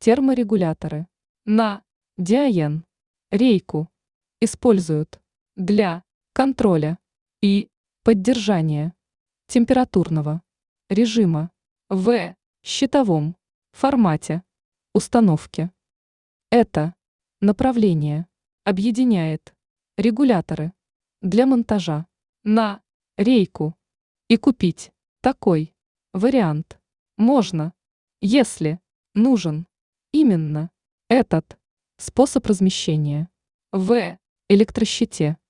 Терморегуляторы на диаен рейку используют для контроля и поддержания температурного режима в щитовом формате установки. Это направление объединяет регуляторы для монтажа на рейку, и купить такой вариант можно, если нужен именно этот способ размещения в электрощите.